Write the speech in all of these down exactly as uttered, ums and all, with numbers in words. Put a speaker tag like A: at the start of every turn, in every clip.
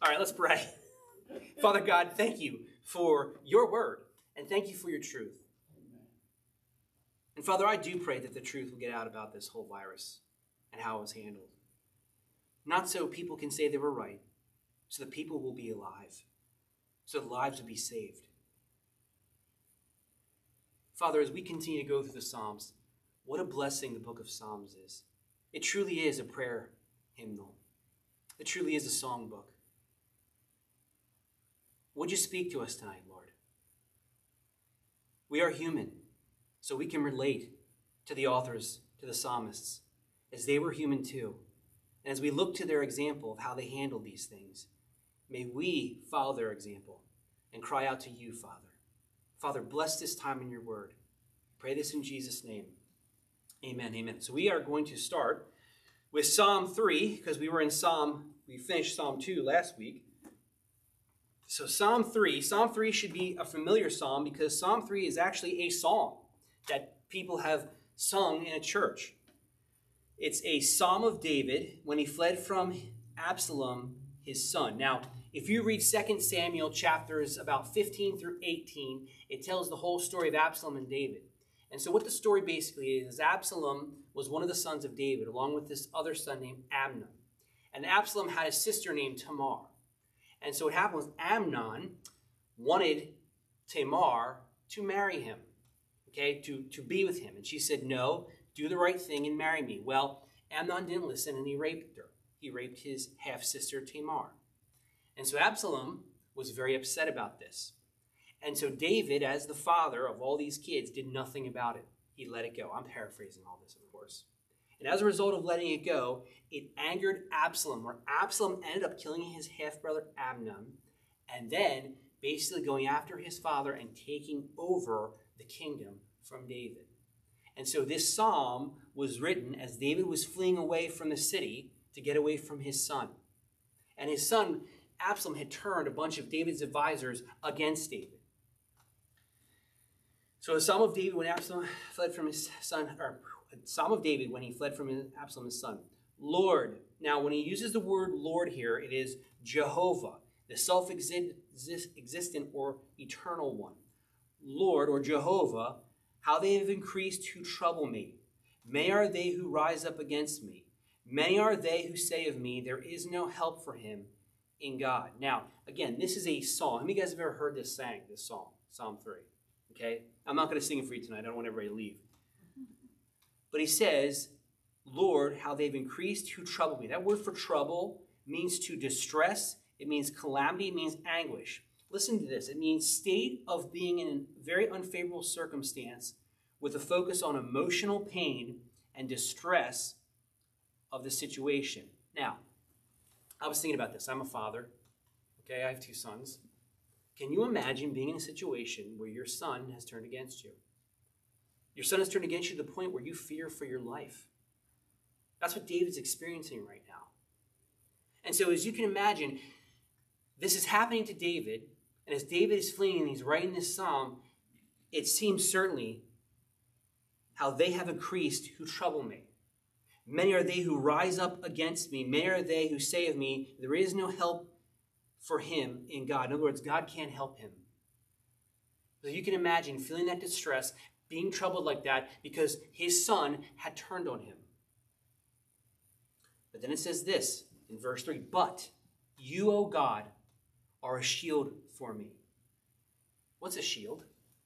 A: All right, let's pray. Father God, thank you for your word, and thank you for your truth. And Father, I do pray that the truth will get out about this whole virus and how it was handled. Not so people can say they were right, so that people will be alive, so that lives will be saved. Father, as we continue to go through the Psalms, what a blessing the book of Psalms is. It truly is a prayer hymnal. It truly is a songbook. Would you speak to us tonight, Lord? We are human, so we can relate to the authors, to the psalmists, as they were human too. And as we look to their example of how they handled these things, may we follow their example and cry out to you, Father. Father, bless this time in your word. Pray this in Jesus' name. Amen, amen. So we are going to start with Psalm three, because we were in Psalm, we finished Psalm two last week. So Psalm three, Psalm three should be a familiar psalm because Psalm three is actually a song that people have sung in a church. It's a psalm of David when he fled from Absalom, his son. Now, if you read Second Samuel chapters about fifteen through eighteen, it tells the whole story of Absalom and David. And so what the story basically is, is Absalom was one of the sons of David, along with this other son named Amnon. And Absalom had a sister named Tamar. And so what happened was Amnon wanted Tamar to marry him, okay, to, to be with him. And she said, no, do the right thing and marry me. Well, Amnon didn't listen and he raped her. He raped his half-sister Tamar. And so Absalom was very upset about this. And so David, as the father of all these kids, did nothing about it. He let it go. I'm paraphrasing all this, of course. And as a result of letting it go, it angered Absalom, where Absalom ended up killing his half-brother Amnon, and then basically going after his father and taking over the kingdom from David. And so this psalm was written as David was fleeing away from the city to get away from his son. And his son, Absalom, had turned a bunch of David's advisors against David. So a psalm of David when Absalom fled from his son, or a psalm of David when he fled from his, Absalom, his son. Lord. Now, when he uses the word Lord here, it is Jehovah, the self-existent or eternal one. Lord, or Jehovah, how they have increased who trouble me. Many are they who rise up against me. Many are they who say of me, there is no help for him in God. Now, again, this is a song. How many of you guys have ever heard this sang, this song, Psalm three? Okay? I'm not going to sing it for you tonight. I don't want everybody to leave. But he says, Lord, how they've increased who trouble me. That word for trouble means to distress. It means calamity. It means anguish. Listen to this. It means state of being in a very unfavorable circumstance with a focus on emotional pain and distress of the situation. Now, I was thinking about this. I'm a father. Okay, I have two sons. Can you imagine being in a situation where your son has turned against you? Your son has turned against you to the point where you fear for your life. That's what David's experiencing right now. And so as you can imagine, this is happening to David. And as David is fleeing and he's writing this psalm, it seems certainly how they have increased who trouble me. Many are they who rise up against me. Many are they who say of me, there is no help for him in God. In other words, God can't help him. So you can imagine feeling that distress, being troubled like that because his son had turned on him. But then it says this in verse three, but you, O God, are a shield for me. What's a shield?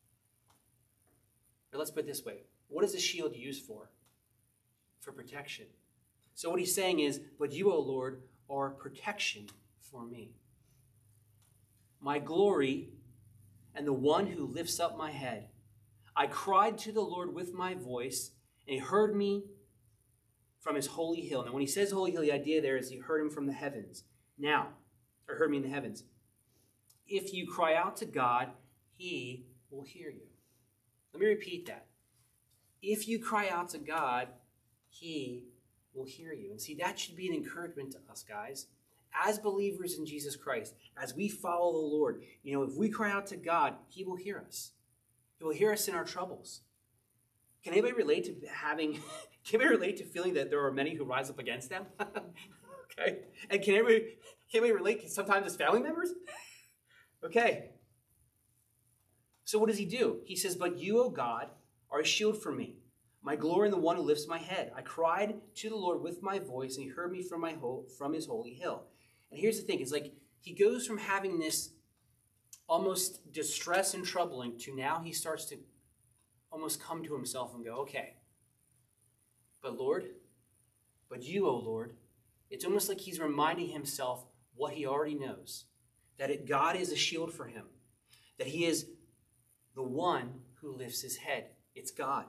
A: Or let's put it this way. What is a shield used for? For protection. So what he's saying is, but you, O Lord, are protection for me. My glory and the one who lifts up my head. I cried to the Lord with my voice, and he heard me from his holy hill. Now, when he says holy hill, the idea there is he heard him from the heavens. Now, or heard me in the heavens. If you cry out to God, he will hear you. Let me repeat that. If you cry out to God, he will hear you. And see, that should be an encouragement to us, guys. As believers in Jesus Christ, as we follow the Lord, you know, if we cry out to God, he will hear us. He will hear us in our troubles. Can anybody relate to having, can anybody relate to feeling that there are many who rise up against them? Okay. And can anybody, Can't we relate sometimes as family members? Okay. So what does he do? He says, but you, O God, are a shield for me, my glory and the one who lifts my head. I cried to the Lord with my voice, and he heard me from my ho- from his holy hill. And here's the thing. It's like he goes from having this almost distress and troubling to now he starts to almost come to himself and go, okay, but Lord, but you, O Lord, it's almost like he's reminding himself what he already knows, that it, God is a shield for him, that he is the one who lifts his head. It's God.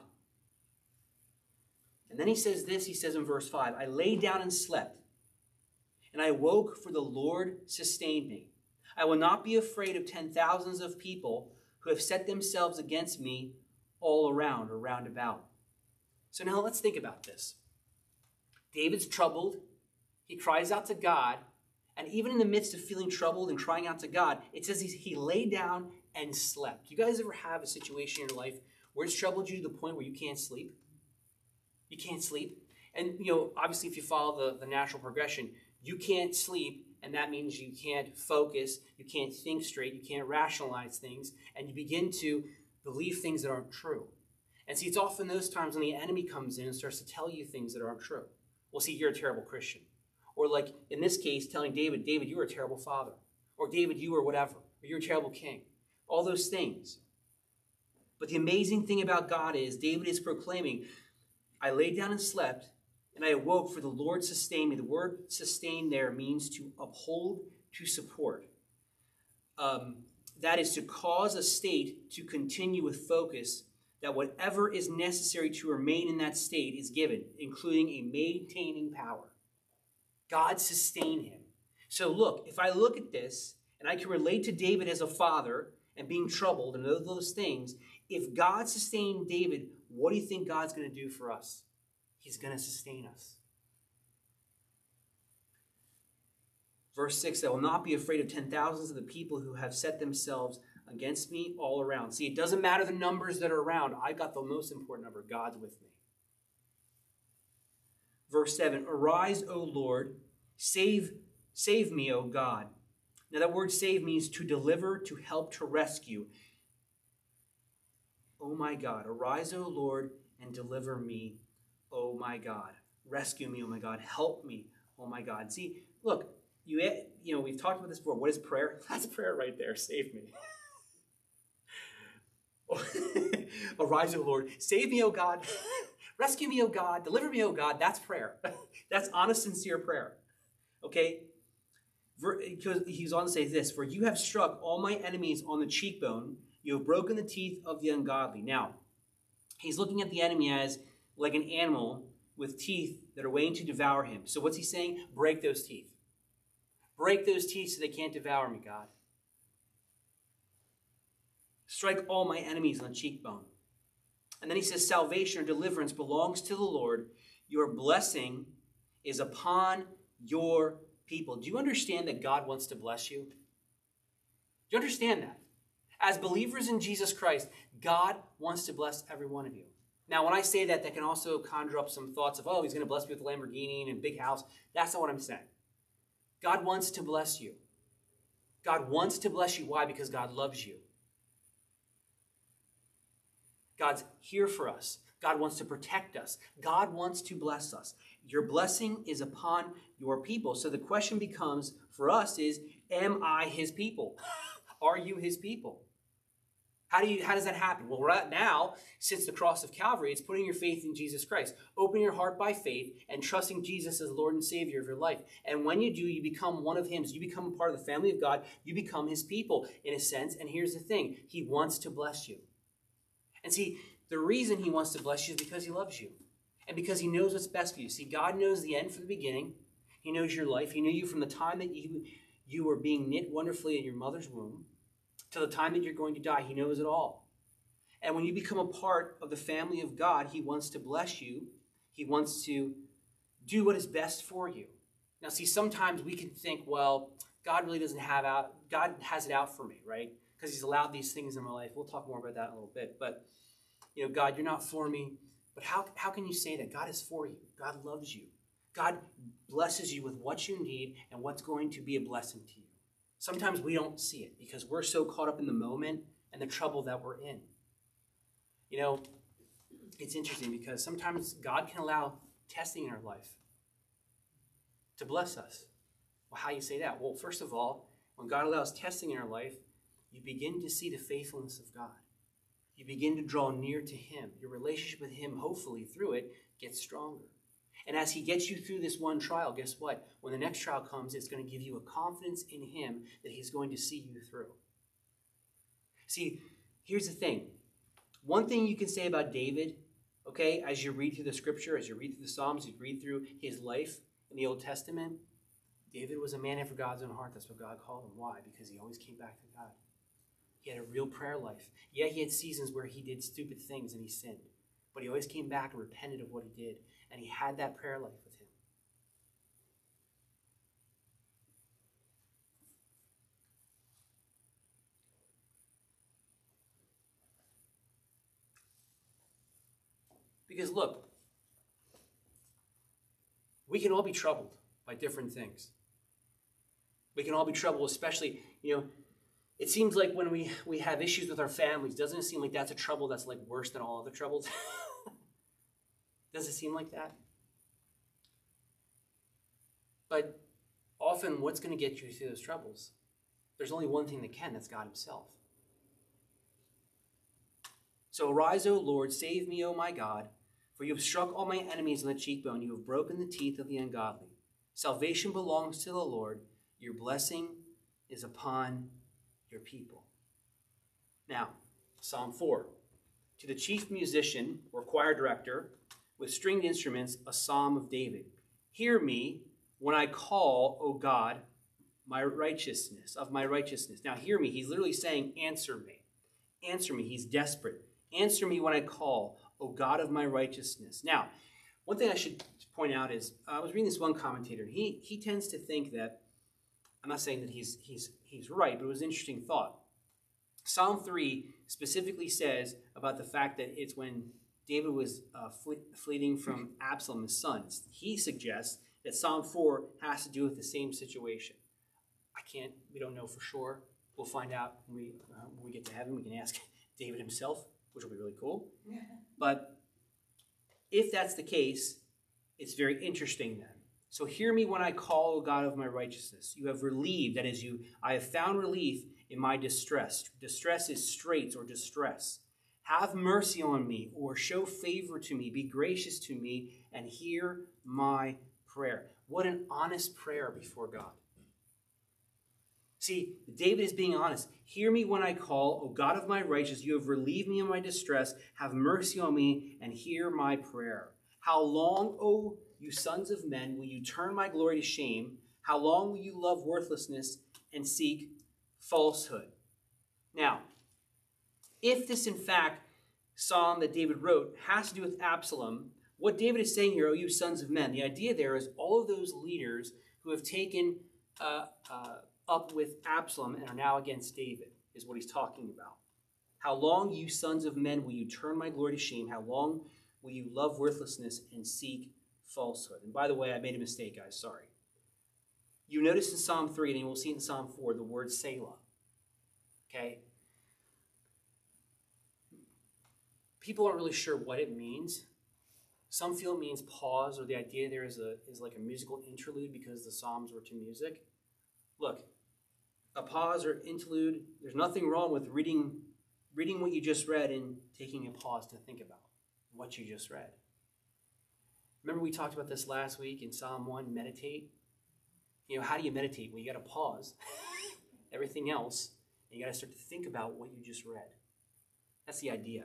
A: And then he says this, he says in verse five, I lay down and slept, and I awoke, for the Lord sustained me. I will not be afraid of ten thousands of people who have set themselves against me all around or round about. So now let's think about this. David's troubled. He cries out to God. And even in the midst of feeling troubled and crying out to God, it says he, he lay down and slept. Do you guys ever have a situation in your life where it's troubled you to the point where you can't sleep? You can't sleep. And, you know, obviously if you follow the, the natural progression, you can't sleep, and that means you can't focus, you can't think straight, you can't rationalize things, and you begin to believe things that aren't true. And see, it's often those times when the enemy comes in and starts to tell you things that aren't true. Well, see, you're a terrible Christian. Or like in this case, telling David, David, you were a terrible father. Or David, you were whatever. Or you're a terrible king. All those things. But the amazing thing about God is David is proclaiming, I laid down and slept, and I awoke, for the Lord sustained me. The word sustain there means to uphold, to support. Um, that is to cause a state to continue with focus, that whatever is necessary to remain in that state is given, including a maintaining power. God sustained him. So look, if I look at this, and I can relate to David as a father and being troubled and all those things, if God sustained David, what do you think God's going to do for us? He's going to sustain us. Verse six, I will not be afraid of ten thousands of the people who have set themselves against me all around. See, it doesn't matter the numbers that are around. I got the most important number. God's with me. Verse seven, arise, O Lord, save, save me, O God. Now that word save means to deliver, to help, to rescue. Oh my God, arise, O Lord, and deliver me, oh my God. Rescue me, oh my God. Help me, oh my God. See, look, you, you know, we've talked about this before. What is prayer? That's prayer right there. Save me. Arise, O Lord. Save me, O God. Rescue me, O God. Deliver me, O God. That's prayer. That's honest, sincere prayer. Okay? Because he's on to say this, for you have struck all my enemies on the cheekbone. You have broken the teeth of the ungodly. Now, he's looking at the enemy as like an animal with teeth that are waiting to devour him. So what's he saying? Break those teeth. Break those teeth so they can't devour me, God. Strike all my enemies on the cheekbone. And then he says, salvation or deliverance belongs to the Lord. Your blessing is upon your people. Do you understand that God wants to bless you? Do you understand that? As believers in Jesus Christ, God wants to bless every one of you. Now, when I say that, that can also conjure up some thoughts of, oh, he's going to bless me with a Lamborghini and a big house. That's not what I'm saying. God wants to bless you. God wants to bless you. Why? Because God loves you. God's here for us. God wants to protect us. God wants to bless us. Your blessing is upon your people. So the question becomes for us is, am I his people? Are you his people? How do you? How does that happen? Well, right now, since the cross of Calvary, it's putting your faith in Jesus Christ. Opening your heart by faith and trusting Jesus as Lord and Savior of your life. And when you do, you become one of him. So you become a part of the family of God. You become his people in a sense. And here's the thing. He wants to bless you. And see, the reason he wants to bless you is because he loves you. And because he knows what's best for you. See, God knows the end from the beginning. He knows your life. He knew you from the time that you, you were being knit wonderfully in your mother's womb to the time that you're going to die. He knows it all. And when you become a part of the family of God, he wants to bless you. He wants to do what is best for you. Now, see, sometimes we can think, well, God really doesn't have out, God has it out for me, right? Because he's allowed these things in my life. We'll talk more about that in a little bit. But, you know, God, you're not for me. But how, how can you say that? God is for you. God loves you. God blesses you with what you need and what's going to be a blessing to you. Sometimes we don't see it because we're so caught up in the moment and the trouble that we're in. You know, it's interesting because sometimes God can allow testing in our life to bless us. Well, how do you say that? Well, first of all, when God allows testing in our life, you begin to see the faithfulness of God. You begin to draw near to him. Your relationship with him, hopefully through it, gets stronger. And as he gets you through this one trial, guess what? When the next trial comes, it's going to give you a confidence in him that he's going to see you through. See, here's the thing. One thing you can say about David, okay, as you read through the scripture, as you read through the Psalms, you read through his life in the Old Testament, David was a man after God's own heart. That's what God called him. Why? Because he always came back to God. He had a real prayer life. Yeah, he had seasons where he did stupid things and he sinned. But he always came back and repented of what he did. And he had that prayer life with him. Because look, we can all be troubled by different things. We can all be troubled, especially, you know, it seems like when we, we have issues with our families, doesn't it seem like that's a trouble that's like worse than all other troubles? Does it seem like that? But often what's going to get you through those troubles? There's only one thing that can, that's God himself. So arise, O Lord, save me, O my God, for you have struck all my enemies on the cheekbone. You have broken the teeth of the ungodly. Salvation belongs to the Lord. Your blessing is upon your people. Now, Psalm four. To the chief musician or choir director with stringed instruments, a psalm of David. Hear me when I call, O God, my righteousness, of my righteousness. Now hear me. He's literally saying, answer me. Answer me. He's desperate. Answer me when I call, O God of my righteousness. Now, one thing I should point out is, uh, I was reading this one commentator. He he tends to think that, I'm not saying that he's he's he's right, but it was an interesting thought. Psalm three specifically says about the fact that it's when David was uh, fle- fleeing from Absalom, his son. He suggests that Psalm four has to do with the same situation. I can't, we don't know for sure. We'll find out when we, uh, when we get to heaven. We can ask David himself, which will be really cool. Yeah. But if that's the case, it's very interesting then. So hear me when I call, O God of my righteousness. You have relieved, that is, you. I have found relief in my distress. Distress is straits or distress. Have mercy on me, or show favor to me. Be gracious to me, and hear my prayer. What an honest prayer before God. See, David is being honest. Hear me when I call, O God of my righteousness. You have relieved me in my distress. Have mercy on me, and hear my prayer. How long, O you sons of men, will you turn my glory to shame? How long will you love worthlessness and seek falsehood? Now, if this, in fact, psalm that David wrote has to do with Absalom, what David is saying here, O you sons of men, the idea there is all of those leaders who have taken uh, uh, up with Absalom and are now against David, is what he's talking about. How long, you sons of men, will you turn my glory to shame? How long will you love worthlessness and seek falsehood? And by the way, I made a mistake, guys. Sorry. You notice in Psalm three, and we'll see it in Psalm four, the word Selah. Okay? People aren't really sure what it means. Some feel it means pause, or the idea there is a is like a musical interlude because the Psalms were to music. Look, a pause or interlude, there's nothing wrong with reading reading what you just read and taking a pause to think about what you just read. Remember we talked about this last week in Psalm one, meditate? You know, how do you meditate? Well, you got to pause everything else, and you got to start to think about what you just read. That's the idea.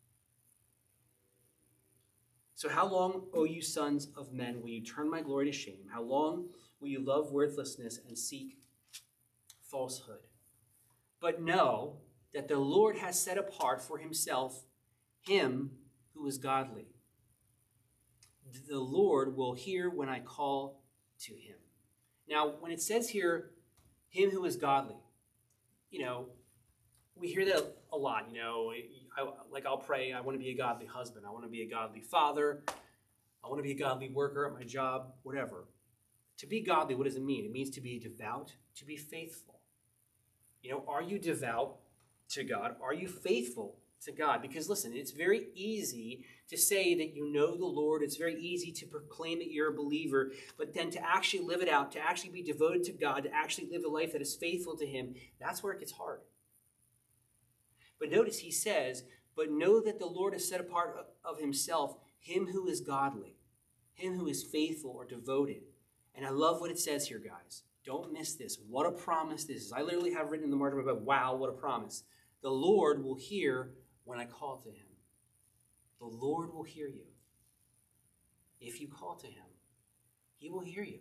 A: So how long, O you sons of men, will you turn my glory to shame? How long will you love worthlessness and seek falsehood? But know that the Lord has set apart for himself him who is godly. The Lord will hear when I call to him. Now, when it says here, him who is godly, you know, we hear that a lot, you know, I, like I'll pray, I want to be a godly husband. I want to be a godly father. I want to be a godly worker at my job, whatever. To be godly, what does it mean? It means to be devout, to be faithful. You know, are you devout to God? Are you faithful to God? Because listen, it's very easy to say that you know the Lord. It's very easy to proclaim that you're a believer, but then to actually live it out, to actually be devoted to God, to actually live a life that is faithful to him, that's where it gets hard. But notice he says, but know that the Lord has set apart of himself him who is godly, him who is faithful or devoted. And I love what it says here, guys. Don't miss this. What a promise this is. I literally have written in the margin about, wow, what a promise. The Lord will hear when I call to him. The Lord will hear you. If you call to him, he will hear you.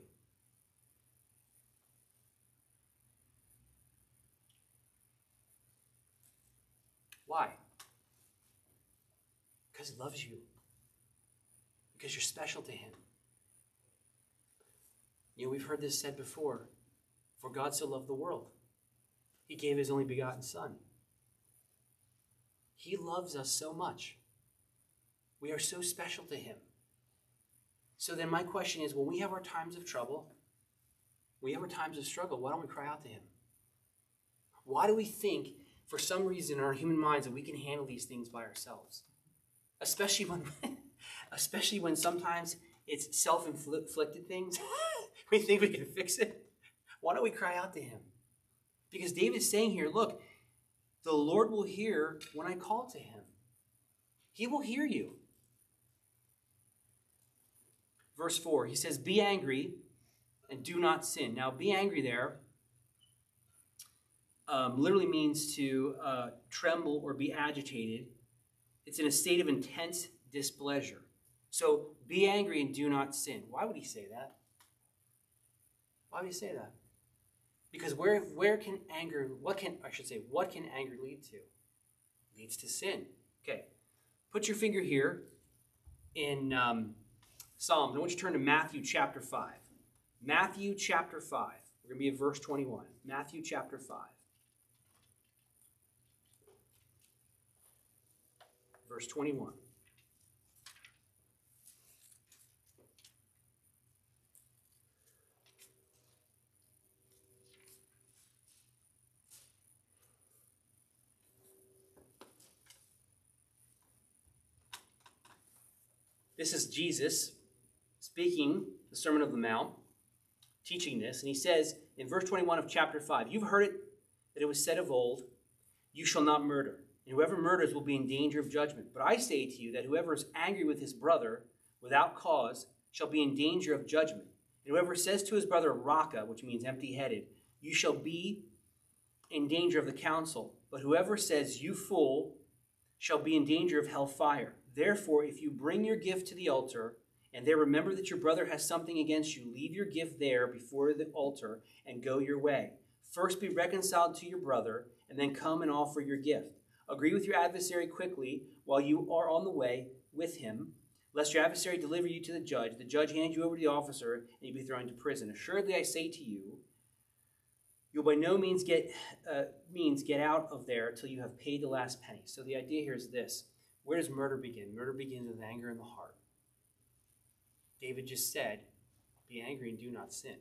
A: Why? Because he loves you. Because you're special to him. You know, we've heard this said before. For God so loved the world, he gave his only begotten Son. He loves us so much. We are so special to him. So then my question is, when we have our times of trouble, when we have our times of struggle, why don't we cry out to him? Why do we think, for some reason in our human minds, that we can handle these things by ourselves? Especially when, especially when sometimes it's self-inflicted things. We think we can fix it. Why don't we cry out to him? Because David's saying here, look, the Lord will hear when I call to him. He will hear you. Verse four, he says, be angry and do not sin. Now, be angry there um, literally means to uh, tremble or be agitated. It's in a state of intense displeasure. So, be angry and do not sin. Why would he say that? Why would he say that? Because where, where can anger, what can, I should say, what can anger lead to? It leads to sin. Okay. Put your finger here in um, Psalms. I want you to turn to Matthew chapter five. Matthew chapter five. We're going to be at verse twenty-one. Matthew chapter five. Verse twenty-one. This is Jesus speaking the Sermon on the Mount, teaching this, and he says in verse twenty-one of chapter five, you've heard it, that it was said of old, you shall not murder, and whoever murders will be in danger of judgment. But I say to you that whoever is angry with his brother without cause shall be in danger of judgment. And whoever says to his brother, Raka, which means empty-headed, you shall be in danger of the council. But whoever says, you fool, shall be in danger of hellfire. Therefore, if you bring your gift to the altar, and there remember that your brother has something against you, leave your gift there before the altar and go your way. First be reconciled to your brother, and then come and offer your gift. Agree with your adversary quickly while you are on the way with him, lest your adversary deliver you to the judge, the judge hand you over to the officer, and you be thrown into prison. Assuredly, I say to you, you'll by no means get uh, means get out of there till you have paid the last penny. So the idea here is this. Where does murder begin? Murder begins with anger in the heart. David just said, be angry and do not sin.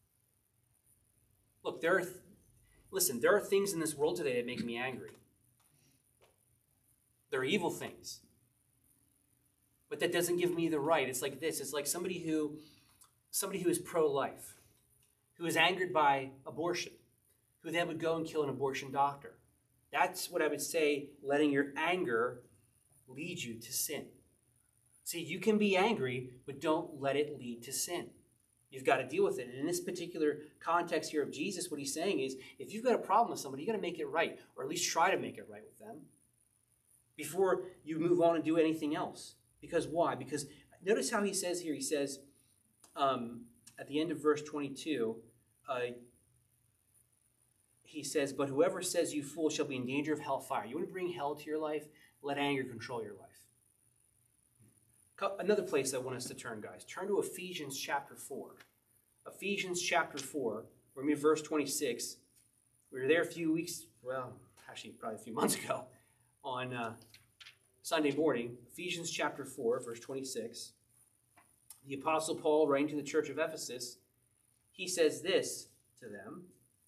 A: Look, there are, th- listen, there are things in this world today that make me angry. There are evil things. But that doesn't give me the right. It's like this. It's like somebody who, somebody who is pro-life, who is angered by abortion, who then would go and kill an abortion doctor. That's what I would say, letting your anger lead you to sin. See, you can be angry, but don't let it lead to sin. You've got to deal with it. And in this particular context here of Jesus, what he's saying is, if you've got a problem with somebody, you got to make it right, or at least try to make it right with them before you move on and do anything else. Because why? Because notice how he says here, he says um, at the end of verse twenty-two, uh, he says, but whoever says you fool shall be in danger of hellfire. You want to bring hell to your life? Let anger control your life. Another place I want us to turn, guys. Turn to Ephesians chapter four. Ephesians chapter four, we're going to be verse twenty-six. We were there a few weeks, well, actually probably a few months ago, on uh, Sunday morning. Ephesians chapter four, verse twenty-six. The Apostle Paul, writing to the church of Ephesus, he says this to them.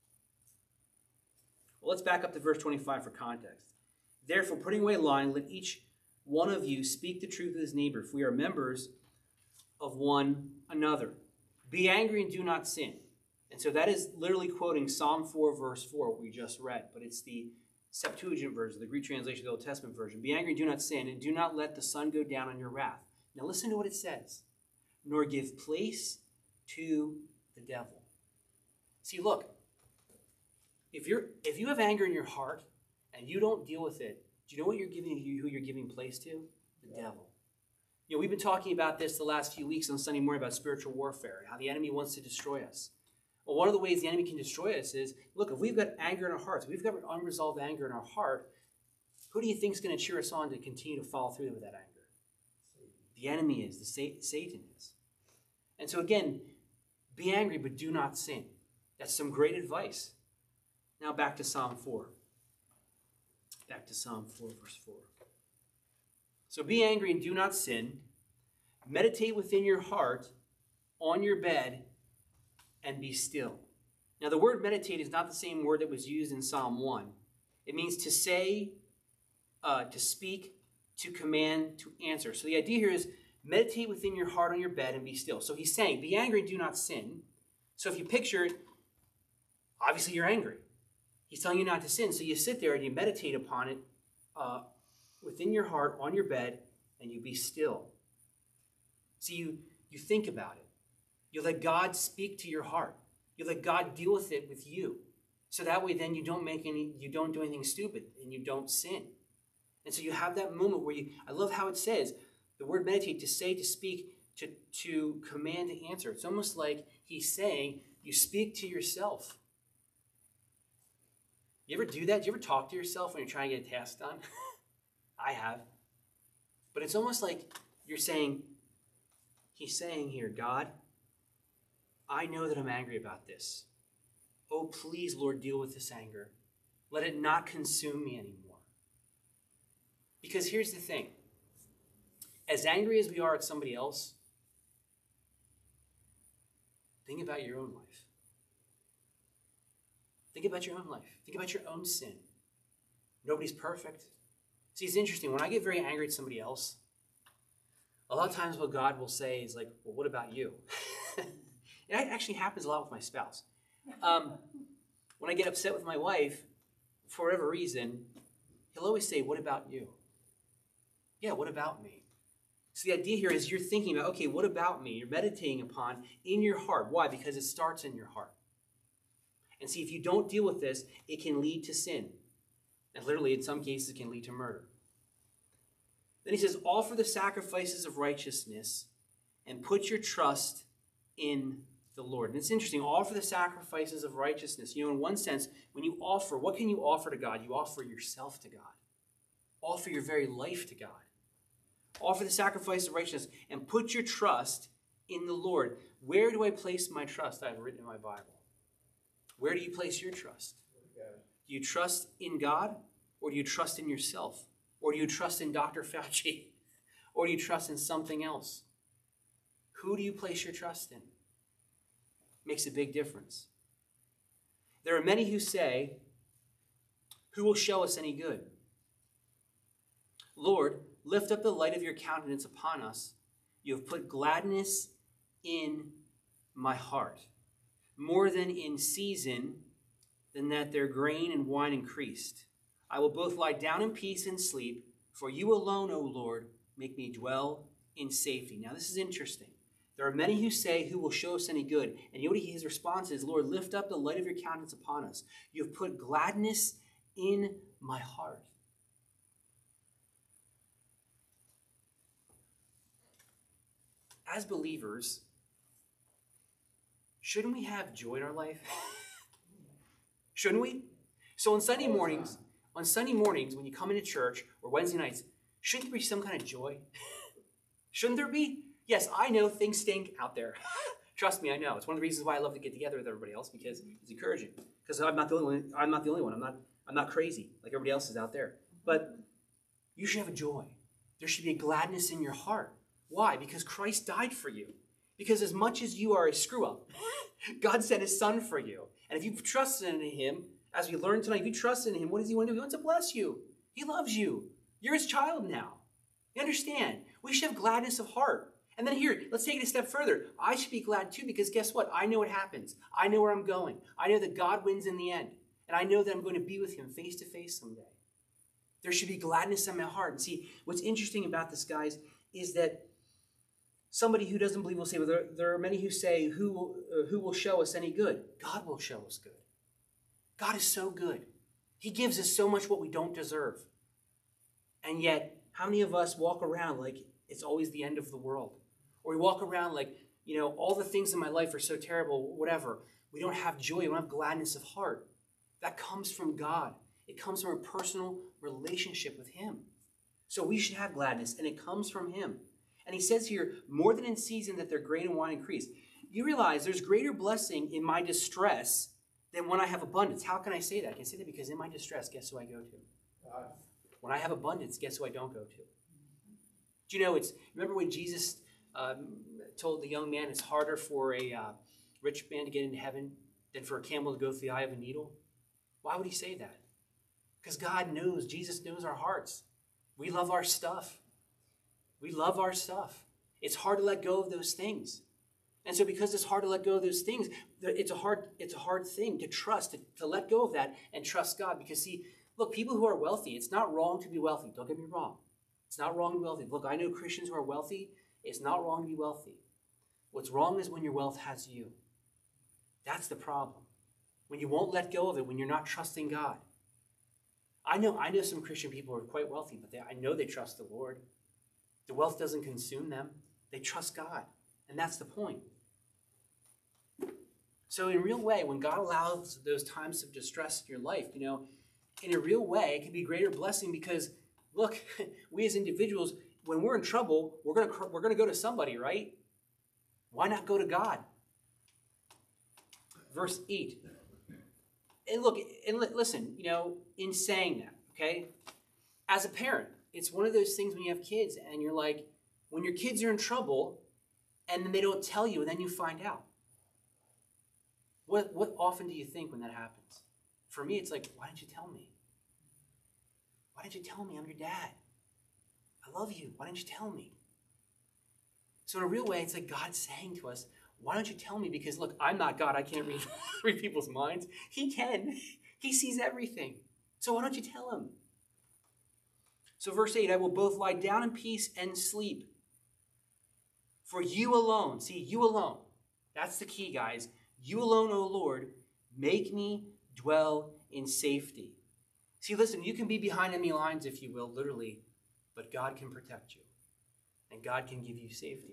A: Well, let's back up to verse twenty-five for context. Therefore, putting away lying, let each one of you speak the truth with his neighbor, for we are members of one another. Be angry and do not sin. And so that is literally quoting Psalm four, verse four, what we just read. But it's the Septuagint version, the Greek translation of the Old Testament version. Be angry and do not sin, and do not let the sun go down on your wrath. Now listen to what it says. Nor give place to the devil. See, look. If you're if you have anger in your heart and you don't deal with it, do you know what you're giving who you're giving place to? The yeah. devil. You know, we've been talking about this the last few weeks on Sunday morning about spiritual warfare and how the enemy wants to destroy us. Well, one of the ways the enemy can destroy us is, look, if we've got anger in our hearts, we've got unresolved anger in our heart, who do you think is going to cheer us on to continue to follow through with that anger? The enemy is, the Satan is. And so again, be angry, but do not sin. That's some great advice. Now back to Psalm four. Back to Psalm four, verse four. So be angry and do not sin. Meditate within your heart on your bed and be still. Now the word meditate is not the same word that was used in Psalm one. It means to say, uh, to speak, to command, to answer. So the idea here is meditate within your heart on your bed and be still. So he's saying, be angry and do not sin. So if you picture it, obviously you're angry. He's telling you not to sin. So you sit there and you meditate upon it uh, within your heart on your bed and you be still. So you, you think about it. You let God speak to your heart. You let God deal with it with you. So that way then you don't make any, you don't do anything stupid and you don't sin. And so you have that moment where you, I love how it says, the word meditate, to say, to speak, to, to command, to answer. It's almost like he's saying, you speak to yourself. You ever do that? Do you ever talk to yourself when you're trying to get a task done? I have. But it's almost like you're saying, he's saying here, God, I know that I'm angry about this. Oh, please, Lord, deal with this anger. Let it not consume me anymore. Because here's the thing. As angry as we are at somebody else, think about your own life. Think about your own life. Think about your own sin. Nobody's perfect. See, it's interesting. When I get very angry at somebody else, a lot of times what God will say is like, well, what about you? It actually happens a lot with my spouse. Um, when I get upset with my wife, for whatever reason, he'll always say, what about you? Yeah, what about me? So the idea here is you're thinking about, okay, what about me? You're meditating upon in your heart. Why? Because it starts in your heart. And see, if you don't deal with this, it can lead to sin. And literally, in some cases, it can lead to murder. Then he says, offer the sacrifices of righteousness and put your trust in the Lord. And it's interesting, offer the sacrifices of righteousness. You know, in one sense, when you offer, what can you offer to God? You offer yourself to God. Offer your very life to God. Offer the sacrifice of righteousness and put your trust in the Lord. Where do I place my trust? I've written in my Bible. Where do you place your trust? Do you trust in God, or do you trust in yourself? Or do you trust in Doctor Fauci? Or do you trust in something else? Who do you place your trust in? Makes a big difference. There are many who say, who will show us any good? Lord, lift up the light of your countenance upon us. You have put gladness in my heart, more than in season, than that their grain and wine increased. I will both lie down in peace and sleep, for you alone, O Lord, make me dwell in safety. Now this is interesting. There are many who say, who will show us any good? And you know what his response is? Lord, lift up the light of your countenance upon us. You have put gladness in my heart. As believers, shouldn't we have joy in our life? Shouldn't we? So on Sunday mornings, on Sunday mornings, when you come into church, or Wednesday nights, shouldn't there be some kind of joy? Shouldn't there be? Yes, I know things stink out there. Trust me, I know. It's one of the reasons why I love to get together with everybody else, because it's encouraging. Because I'm not the only one. I'm not the only one. I'm not. I'm not crazy like everybody else is out there. But you should have a joy. There should be a gladness in your heart. Why? Because Christ died for you. Because as much as you are a screw-up, God sent his son for you. And if you've trusted in him, as we learned tonight, if you trust in him, what does he want to do? He wants to bless you. He loves you. You're his child now. You understand? We should have gladness of heart. And then here, let's take it a step further. I should be glad too, because guess what? I know what happens. I know where I'm going. I know that God wins in the end. And I know that I'm going to be with him face to face someday. There should be gladness in my heart. And see, what's interesting about this, guys, is that somebody who doesn't believe will say, well, there, there are many who say, who will, uh, who will show us any good? God will show us good. God is so good. He gives us so much what we don't deserve. And yet, how many of us walk around like it's always the end of the world? Or we walk around like, you know, all the things in my life are so terrible, whatever. We don't have joy. We don't have gladness of heart. That comes from God. It comes from a personal relationship with him. So we should have gladness, and it comes from him. And he says here, more than in season that their grain and wine increase. You realize there's greater blessing in my distress than when I have abundance. How can I say that? I can say that because in my distress, guess who I go to? God. When I have abundance, guess who I don't go to? Do you know, it's, remember when Jesus um, told the young man it's harder for a uh, rich man to get into heaven than for a camel to go through the eye of a needle? Why would he say that? Because God knows, Jesus knows our hearts. We love our stuff. We love our stuff. It's hard to let go of those things. And so because it's hard to let go of those things, it's a hard, it's a hard thing to trust, to, to let go of that and trust God. Because see, look, people who are wealthy, it's not wrong to be wealthy. Don't get me wrong. It's not wrong to be wealthy. Look, I know Christians who are wealthy. It's not wrong to be wealthy. What's wrong is when your wealth has you. That's the problem. When you won't let go of it, when you're not trusting God. I know, I know some Christian people who are quite wealthy, but they, I know they trust the Lord. The wealth doesn't consume them. They trust God. And that's the point. So in a real way, when God allows those times of distress in your life, you know, in a real way, it can be a greater blessing because, look, we as individuals, when we're in trouble, we're going to we're going to go to somebody, right? Why not go to God? Verse eight. And look, and listen, you know, in saying that, okay, as a parent, it's one of those things when you have kids and you're like, when your kids are in trouble and then they don't tell you and then you find out. What, what often do you think when that happens? For me, it's like, why didn't you tell me? Why didn't you tell me? I'm your dad. I love you. Why didn't you tell me? So in a real way, it's like God saying to us, why don't you tell me? Because look, I'm not God. I can't read, read people's minds. He can. He sees everything. So why don't you tell him? So verse eight, I will both lie down in peace and sleep. For you alone, see, you alone. That's the key, guys. You alone, O Lord, make me dwell in safety. See, listen, you can be behind enemy lines, if you will, literally, but God can protect you. And God can give you safety.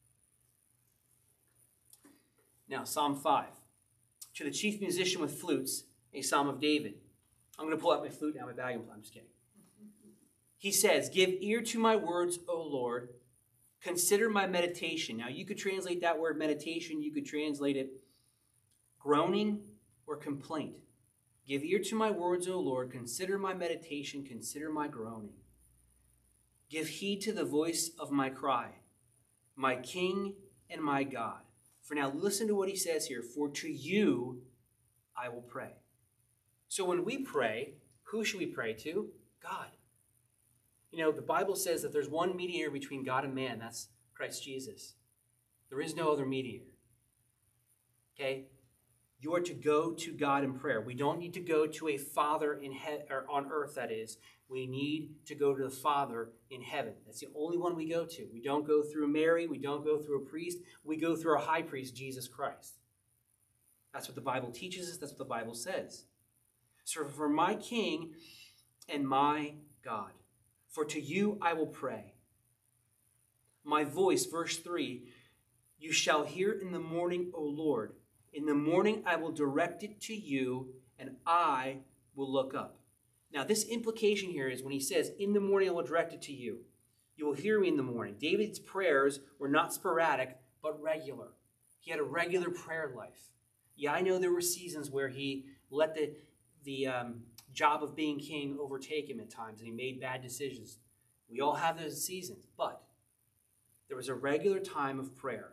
A: Now, Psalm five. To the chief musician with flutes, a psalm of David. I'm going to pull out my flute now, my bag. I'm just kidding. He says, give ear to my words, O Lord. Consider my meditation. Now, you could translate that word meditation. You could translate it groaning or complaint. Give ear to my words, O Lord. Consider my meditation. Consider my groaning. Give heed to the voice of my cry, my King and my God. For now, listen to what he says here. For to you I will pray. So when we pray, who should we pray to? God. You know, the Bible says that there's one mediator between God and man. That's Christ Jesus. There is no other mediator. Okay? You are to go to God in prayer. We don't need to go to a Father in he- or on earth, that is. We need to go to the Father in heaven. That's the only one we go to. We don't go through Mary. We don't go through a priest. We go through our high priest, Jesus Christ. That's what the Bible teaches us. That's what the Bible says. So for my King and my God, for to you I will pray. My voice, verse three, you shall hear in the morning, O Lord. In the morning I will direct it to you, and I will look up. Now, this implication here is when he says, in the morning I will direct it to you. You will hear me in the morning. David's prayers were not sporadic, but regular. He had a regular prayer life. Yeah, I know there were seasons where he let the, the um, job of being king overtake him at times, and he made bad decisions. We all have those seasons, but there was a regular time of prayer.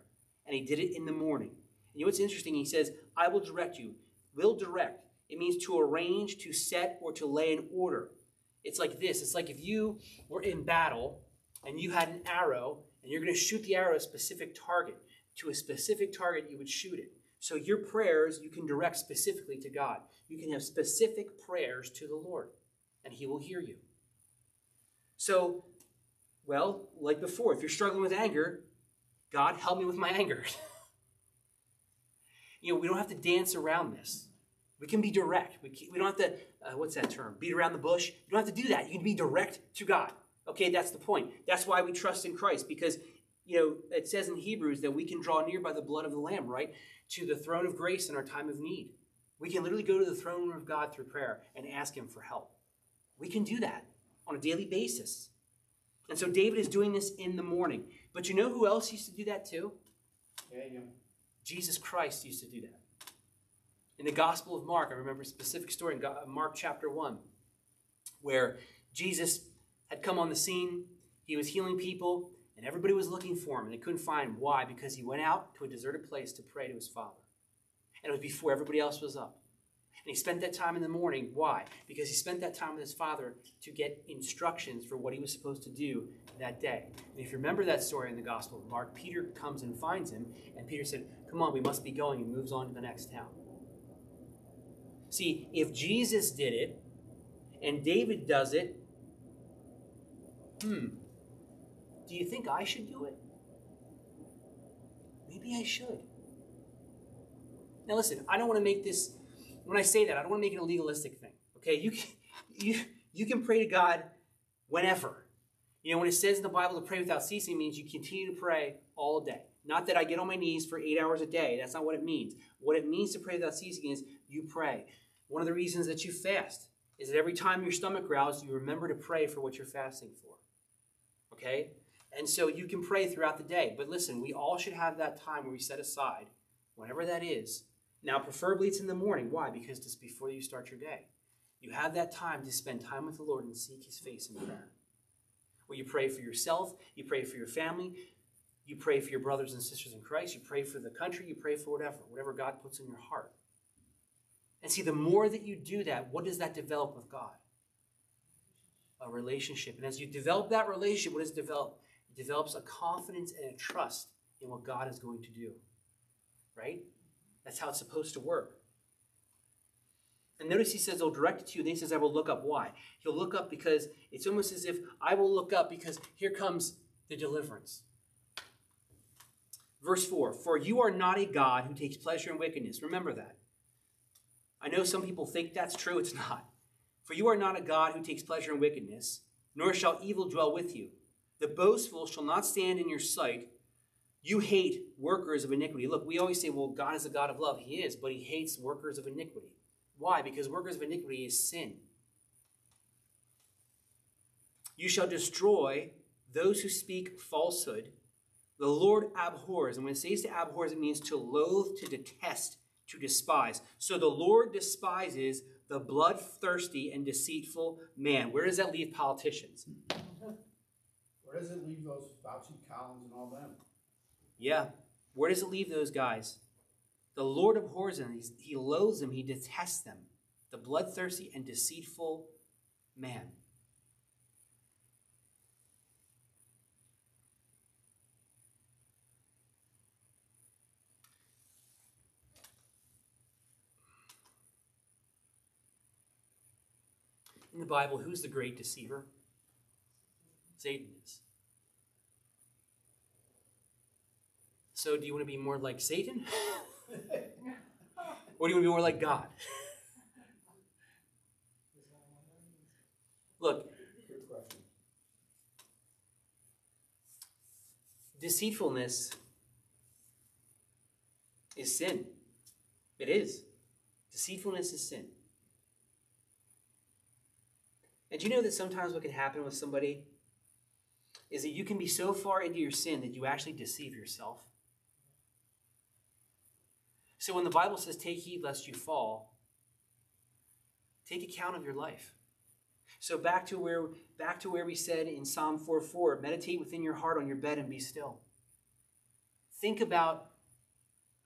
A: and he did it in the morning. And you know what's interesting? He says, I will direct you. Will direct. It means to arrange, to set, or to lay in order. It's like this. It's like if you were in battle and you had an arrow and you're going to shoot the arrow at a specific target. To a specific target, you would shoot it. So your prayers, you can direct specifically to God. You can have specific prayers to the Lord, and he will hear you. So, well, like before, if you're struggling with anger, God, help me with my anger. You know, we don't have to dance around this. We can be direct. We, can, we don't have to, uh, what's that term? Beat around the bush. You don't have to do that. You can be direct to God. Okay, that's the point. That's why we trust in Christ, because, you know, it says in Hebrews that we can draw near by the blood of the Lamb, right, to the throne of grace in our time of need. We can literally go to the throne room of God through prayer and ask him for help. We can do that on a daily basis. And so David is doing this in the morning. But you know who else used to do that too?
B: Daniel.
A: Jesus Christ used to do that. In the Gospel of Mark, I remember a specific story in Mark chapter one, where Jesus had come on the scene. He was healing people, and everybody was looking for him, and they couldn't find him. Why? Because he went out to a deserted place to pray to his Father. And it was before everybody else was up. And he spent that time in the morning. Why? Because he spent that time with his Father to get instructions for what he was supposed to do that day. And if you remember that story in the Gospel of Mark, Peter comes and finds him, and Peter said, come on, we must be going, and moves on to the next town. See, if Jesus did it, and David does it, hmm, do you think I should do it? Maybe I should. Now listen, I don't want to make this, when I say that, I don't want to make it a legalistic thing. Okay, you can, you, you can pray to God whenever. You know, when it says in the Bible to pray without ceasing, it means you continue to pray all day. Not that I get on my knees for eight hours a day. That's not what it means. What it means to pray without ceasing is you pray. One of the reasons that you fast is that every time your stomach growls, you remember to pray for what you're fasting for. Okay? And so you can pray throughout the day. But listen, we all should have that time where we set aside, whenever that is. Now, preferably it's in the morning. Why? Because it's before you start your day. You have that time to spend time with the Lord and seek his face in prayer. Where you pray for yourself, you pray for your family, you pray for your brothers and sisters in Christ, you pray for the country, you pray for whatever, whatever God puts in your heart. And see, the more that you do that, what does that develop with God? A relationship. And as you develop that relationship, what does it develop? It develops a confidence and a trust in what God is going to do. Right? That's how it's supposed to work. And notice he says, he'll direct it to you. Then he says, I will look up. Why? He'll look up because it's almost as if I will look up because here comes the deliverance. Verse four, for you are not a God who takes pleasure in wickedness. Remember that. I know some people think that's true. It's not. For you are not a God who takes pleasure in wickedness, nor shall evil dwell with you. The boastful shall not stand in your sight. You hate workers of iniquity. Look, we always say, well, God is a God of love. He is, but he hates workers of iniquity. Why? Because workers of iniquity is sin. You shall destroy those who speak falsehood. The Lord abhors. And when it says to abhors, it means to loathe, to detest, to despise. So the Lord despises the bloodthirsty and deceitful man. Where does that leave politicians?
B: Where does it leave those Fauci, Collins, and all them?
A: Yeah. Where does it leave those guys? The Lord abhors them. He's, he loathes them. He detests them. The bloodthirsty and deceitful man. In the Bible, who's the great deceiver? Satan is. So do you want to be more like Satan? Or do you want to be more like God? Look, deceitfulness is sin. It is. Deceitfulness is sin. And do you know that sometimes what can happen with somebody is that you can be so far into your sin that you actually deceive yourself. So when the Bible says, take heed lest you fall, take account of your life. So back to where, back to where we said in Psalm four four, meditate within your heart on your bed and be still. Think about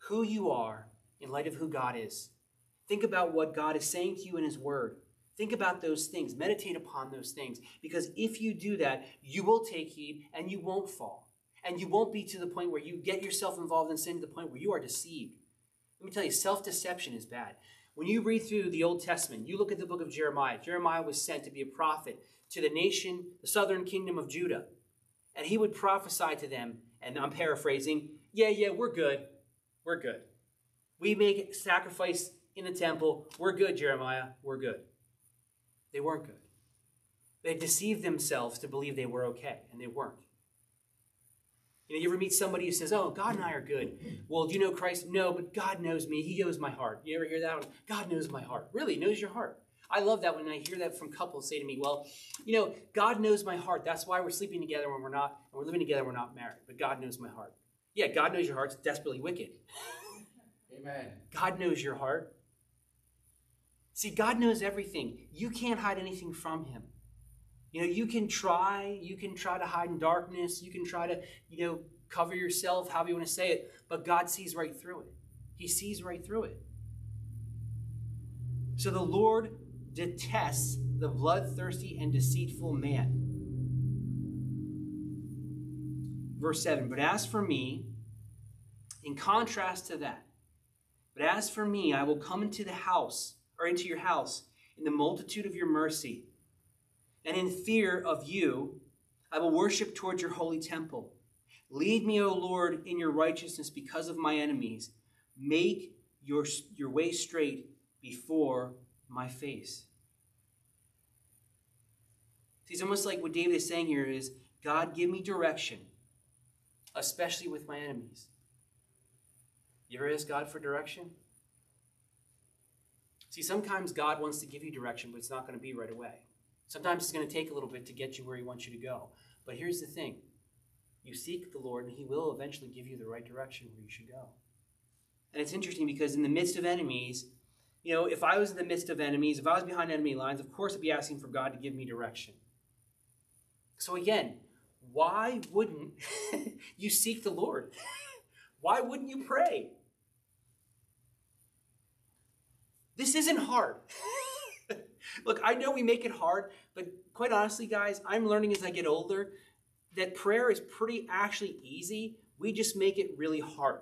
A: who you are in light of who God is. Think about what God is saying to you in his word. Think about those things. Meditate upon those things. Because if you do that, you will take heed and you won't fall. And you won't be to the point where you get yourself involved in sin to the point where you are deceived. Let me tell you, self-deception is bad. When you read through the Old Testament, you look at the book of Jeremiah. Jeremiah was sent to be a prophet to the nation, the southern kingdom of Judah. And he would prophesy to them, and I'm paraphrasing, yeah, yeah, we're good. We're good. We make sacrifice in the temple. We're good, Jeremiah. We're good. They weren't good. They deceived themselves to believe they were okay, and they weren't. You know, you ever meet somebody who says, oh, God and I are good. Well, do you know Christ? No, but God knows me. He knows my heart. You ever hear that one? God knows my heart. Really, knows your heart. I love that when I hear that from couples say to me, well, you know, God knows my heart. That's why we're sleeping together when we're not, and we're living together when we're not married. But God knows my heart. Yeah, God knows your heart's desperately wicked.
B: Amen.
A: God knows your heart. See, God knows everything. You can't hide anything from him. You know, you can try, you can try to hide in darkness, you can try to, you know, cover yourself, however you want to say it, but God sees right through it. He sees right through it. So the Lord detests the bloodthirsty and deceitful man. Verse seven, but as for me, in contrast to that, but as for me, I will come into the house, or into your house, in the multitude of your mercy. And in fear of you, I will worship towards your holy temple. Lead me, O Lord, in your righteousness because of my enemies. Make your, your way straight before my face. See, it's almost like what David is saying here is, God, give me direction, especially with my enemies. You ever ask God for direction? See, sometimes God wants to give you direction, but it's not going to be right away. Sometimes it's going to take a little bit to get you where he wants you to go. But here's the thing. You seek the Lord, and he will eventually give you the right direction where you should go. And it's interesting because in the midst of enemies, you know, if I was in the midst of enemies, if I was behind enemy lines, of course I'd be asking for God to give me direction. So again, why wouldn't you seek the Lord? Why wouldn't you pray? This isn't hard. Look, I know we make it hard, but quite honestly, guys, I'm learning as I get older that prayer is pretty actually easy. We just make it really hard.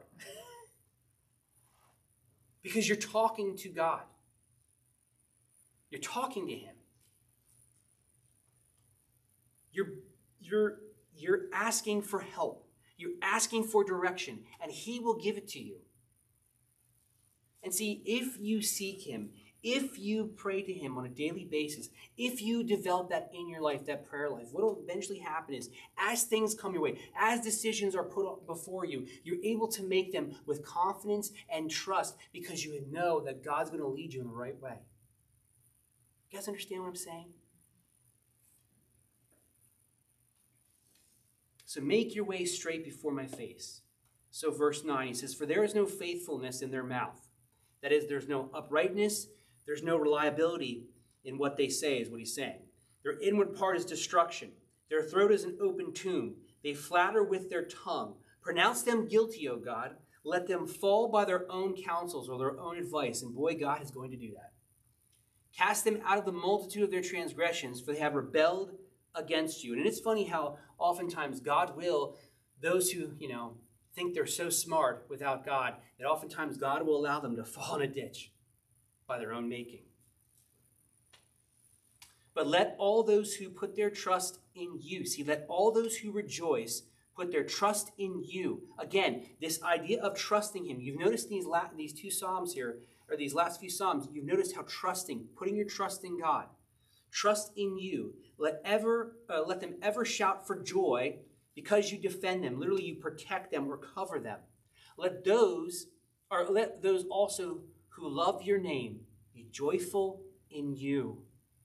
A: Because you're talking to God. You're talking to him. You're, you're, you're asking for help. You're asking for direction, and he will give it to you. And see, if you seek him, if you pray to him on a daily basis, if you develop that in your life, that prayer life, what will eventually happen is as things come your way, as decisions are put before you, you're able to make them with confidence and trust because you know that God's going to lead you in the right way. You guys understand what I'm saying? So make your way straight before my face. So verse nine, he says, for there is no faithfulness in their mouth. That is, there's no uprightness, there's no reliability in what they say, is what he's saying. Their inward part is destruction. Their throat is an open tomb. They flatter with their tongue. Pronounce them guilty, O God. Let them fall by their own counsels or their own advice. And boy, God is going to do that. Cast them out of the multitude of their transgressions, for they have rebelled against you. And it's funny how oftentimes God will, those who, you know, think they're so smart without God, that oftentimes God will allow them to fall in a ditch by their own making. But let all those who put their trust in you, see, let all those who rejoice put their trust in you. Again, this idea of trusting him. You've noticed these, la- these two Psalms here, or these last few Psalms, you've noticed how trusting, putting your trust in God. Trust in you. Let ever, uh, let them ever shout for joy because you defend them. Literally, you protect them or cover them. Let those, or let those also who love your name be joyful in you.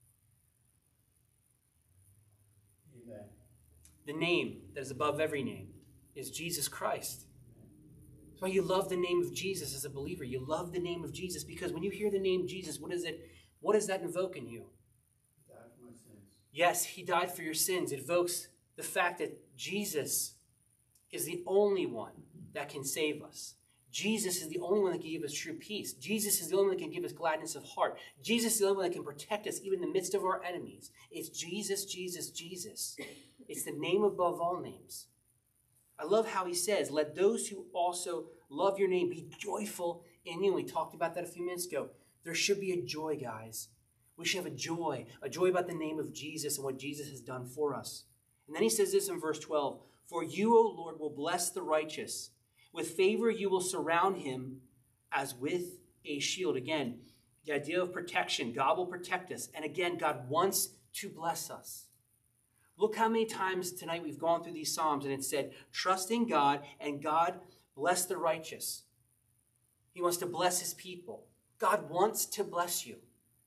B: Amen.
A: The name that is above every name is Jesus Christ. That's why you love the name of Jesus as a believer. You love the name of Jesus because when you hear the name Jesus, what is it? What does that invoke in you?
B: He died for my sins.
A: Yes, he died for your sins. It evokes the fact that Jesus is the only one that can save us. Jesus is the only one that can give us true peace. Jesus is the only one that can give us gladness of heart. Jesus is the only one that can protect us even in the midst of our enemies. It's Jesus, Jesus, Jesus. It's the name above all names. I love how he says, let those who also love your name be joyful in you. We talked about that a few minutes ago. There should be a joy, guys. We should have a joy, a joy about the name of Jesus and what Jesus has done for us. And then he says this in verse twelve, for you, O Lord, will bless the righteous. With favor you will surround him as with a shield. Again, the idea of protection. God will protect us. And again, God wants to bless us. Look how many times tonight we've gone through these Psalms and it said, trust in God and God bless the righteous. He wants to bless his people. God wants to bless you.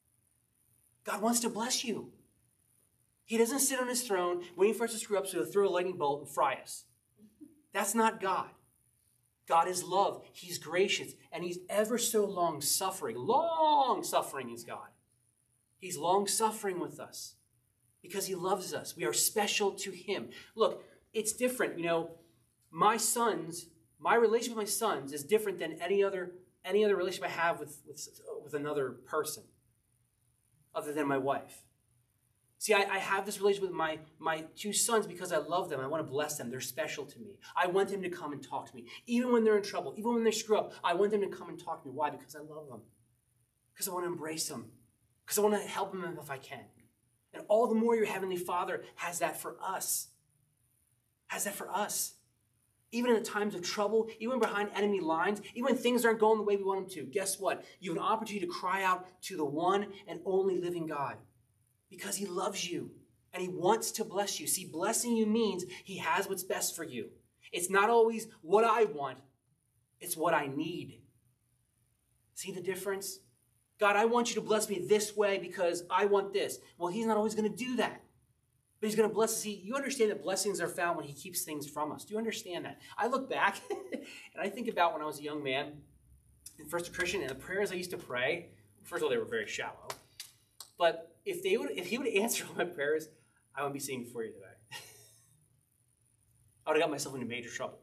A: God wants to bless you. He doesn't sit on his throne waiting for us to screw up so he'll throw a lightning bolt and fry us. That's not God. God is love. He's gracious. And he's ever so long-suffering. Long-suffering is God. He's long-suffering with us because he loves us. We are special to him. Look, it's different. You know, my sons, my relationship with my sons is different than any other, any other relationship I have with, with, with another person other than my wife. See, I, I have this relationship with my, my two sons because I love them. I want to bless them. They're special to me. I want them to come and talk to me. Even when they're in trouble, even when they screw up, I want them to come and talk to me. Why? Because I love them. Because I want to embrace them. Because I want to help them if I can. And all the more your Heavenly Father has that for us. Has that for us. Even in the times of trouble, even behind enemy lines, even when things aren't going the way we want them to, guess what? You have an opportunity to cry out to the one and only living God. Because he loves you and he wants to bless you. See, blessing you means he has what's best for you. It's not always what I want. It's what I need. See the difference? God, I want you to bless me this way because I want this. Well, he's not always going to do that. But he's going to bless us. See, you understand that blessings are found when he keeps things from us. Do you understand that? I look back and I think about when I was a young man and first a Christian and the prayers I used to pray. First of all, they were very shallow. But if they would, if he would answer all my prayers, I wouldn't be singing before you today. I would have got myself into major trouble.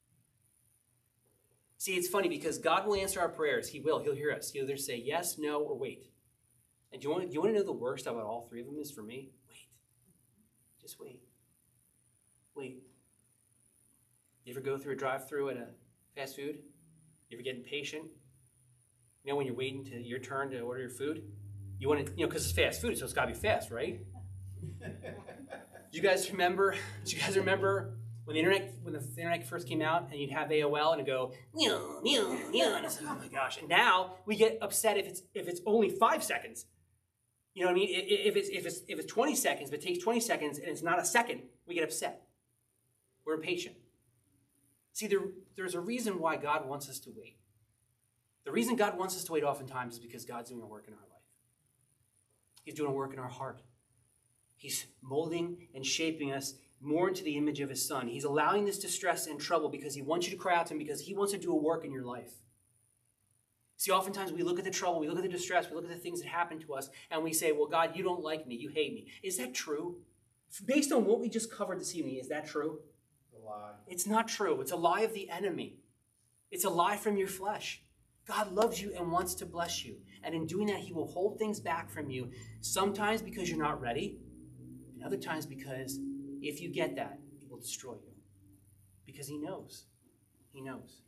A: See, it's funny because God will answer our prayers. He will. He'll hear us. He'll either say yes, no, or wait. And do you want, do you want to know the worst about all three of them is for me? Wait. Just wait. Wait. You ever go through a drive-thru at a fast food? You ever get impatient? You know when you're waiting to your turn to order your food? You want to, you know, because it's fast food, so it's got to be fast, right? Do you guys remember? Do you guys remember when the internet when the internet first came out and you'd have A O L and it'd go, meow, meow, meow, and it's like, oh my gosh! And now we get upset if it's if it's only five seconds. You know what I mean? If it's if it's if it's twenty seconds, if it takes twenty seconds and it's not a second, we get upset. We're impatient. See, there, there's a reason why God wants us to wait. The reason God wants us to wait oftentimes is because God's doing a work in our life. He's doing a work in our heart. He's molding and shaping us more into the image of his son. He's allowing this distress and trouble because he wants you to cry out to him because he wants to do a work in your life. See, oftentimes we look at the trouble, we look at the distress, we look at the things that happen to us, and we say, well, God, you don't like me, you hate me. Is that true? Based on what we just covered this evening, is that true?
B: It's a lie.
A: It's not true. It's a lie of the enemy. It's a lie from your flesh. God loves you and wants to bless you. And in doing that, he will hold things back from you, sometimes because you're not ready, and other times because if you get that, it will destroy you. Because he knows. He knows.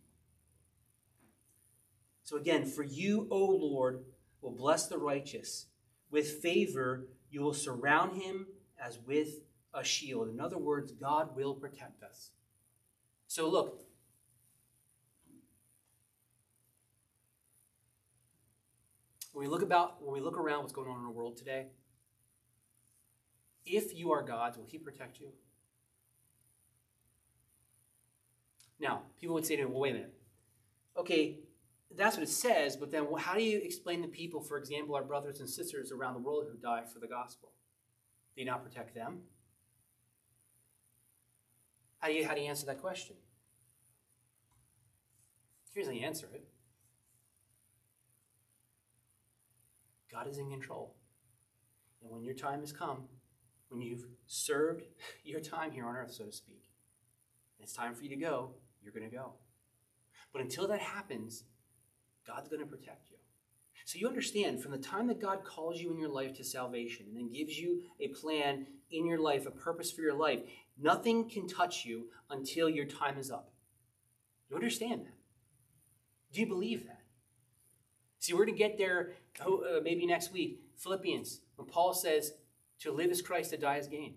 A: So again, for you, O Lord, will bless the righteous. With favor, you will surround him as with a shield. In other words, God will protect us. So look, When we look about, when we look around what's going on in our world today, if you are God's, will he protect you? Now, people would say to me, well, wait a minute. Okay, that's what it says, but then how do you explain to people, for example, our brothers and sisters around the world who die for the gospel? Do you not protect them? How do you, how do you answer that question? Here's how you answer it. God is in control. And when your time has come, when you've served your time here on earth, so to speak, and it's time for you to go, you're going to go. But until that happens, God's going to protect you. So you understand, from the time that God calls you in your life to salvation and then gives you a plan in your life, a purpose for your life, nothing can touch you until your time is up. You understand that? Do you believe that? See, we're going to get there oh, uh, maybe next week. Philippians, when Paul says, to live is Christ, to die is gain.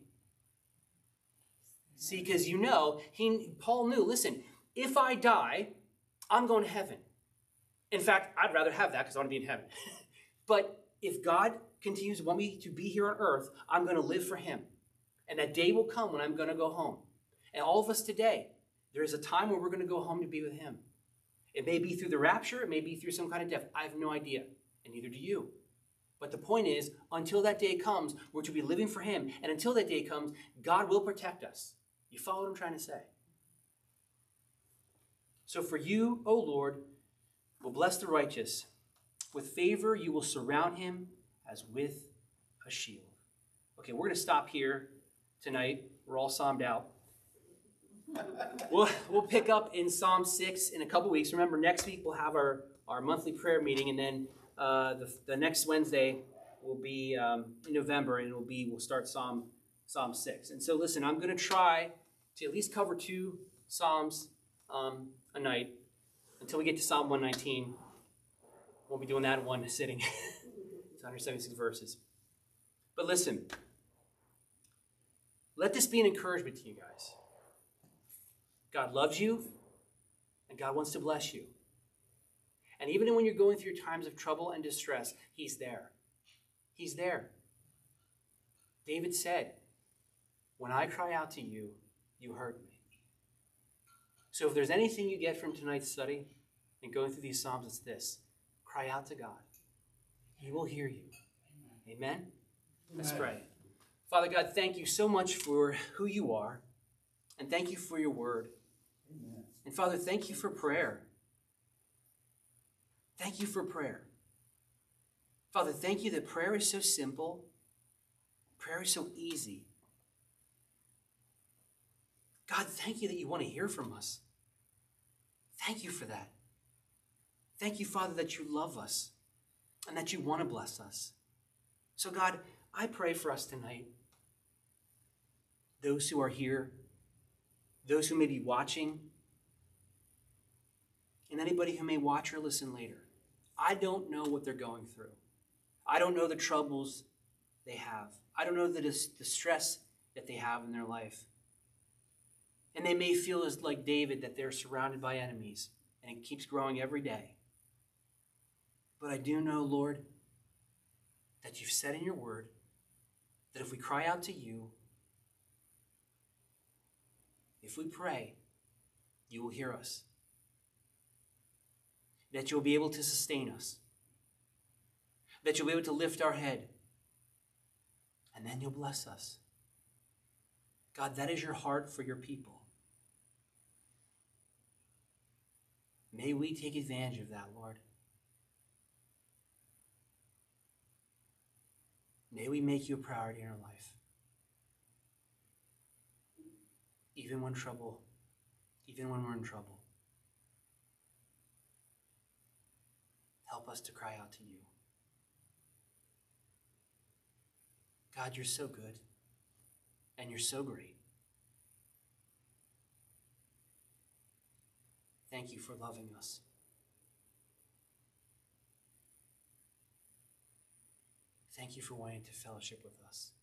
A: See, because you know, he, Paul knew, listen, if I die, I'm going to heaven. In fact, I'd rather have that because I want to be in heaven. But if God continues to want me to be here on earth, I'm going to live for him. And that day will come when I'm going to go home. And all of us today, there is a time where we're going to go home to be with him. It may be through the rapture. It may be through some kind of death. I have no idea. And neither do you. But the point is, until that day comes, we're to be living for him. And until that day comes, God will protect us. You follow what I'm trying to say? So for you, O Lord, will bless the righteous. With favor, you will surround him as with a shield. Okay, we're going to stop here tonight. We're all psalmed out. We'll, we'll pick up in Psalm six in a couple weeks. Remember, next week we'll have our, our monthly prayer meeting, and then uh, the, the next Wednesday will be um, in November, and it'll be we'll start Psalm Psalm six. And so, listen, I'm going to try to at least cover two Psalms um, a night until we get to Psalm one nineteen. We'll be doing that in one sitting. It's one hundred seventy-six verses. But listen, let this be an encouragement to you guys. God loves you, and God wants to bless you. And even when you're going through times of trouble and distress, he's there. He's there. David said, when I cry out to you, you heard me. So if there's anything you get from tonight's study and going through these Psalms, it's this. Cry out to God. He will hear you. Amen? Amen? Let's pray. Father God, thank you so much for who you are. And thank you for your word. Amen. And Father, thank you for prayer. Thank you for prayer. Father, thank you that prayer is so simple. Prayer is so easy. God, thank you that you want to hear from us. Thank you for that. Thank you, Father, that you love us and that you want to bless us. So, God, I pray for us tonight. Those who are here, those who may be watching, and anybody who may watch or listen later. I don't know what they're going through. I don't know the troubles they have. I don't know the, dis- the stress that they have in their life. And they may feel as like David that they're surrounded by enemies, and it keeps growing every day. But I do know, Lord, that you've said in your word that if we cry out to you, if we pray, you will hear us. That you'll be able to sustain us. That you'll be able to lift our head. And then you'll bless us. God, that is your heart for your people. May we take advantage of that, Lord. May we make you a priority in our life. Even when trouble, even when we're in trouble. Help us to cry out to you. God, you're so good, and you're so great. Thank you for loving us. Thank you for wanting to fellowship with us.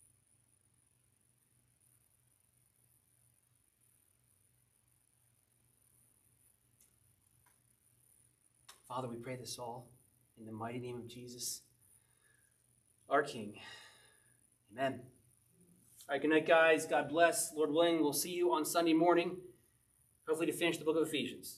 A: Father, we pray this all in the mighty name of Jesus, our King. Amen. All right, good night, guys. God bless. Lord willing, we'll see you on Sunday morning, hopefully to finish the book of Ephesians.